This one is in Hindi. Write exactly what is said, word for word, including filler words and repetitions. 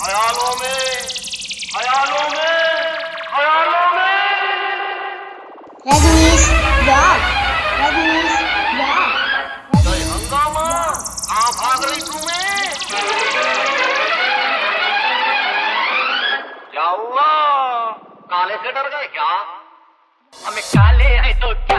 ख्यालों में ख्यालों में ख्यालों में रजनीश ब्लॉग रजनीश ब्लॉग जय हंगामा कहाँ भाग रही तू मैं क्या हुआ काले से डर गए क्या हमें काले हैं तो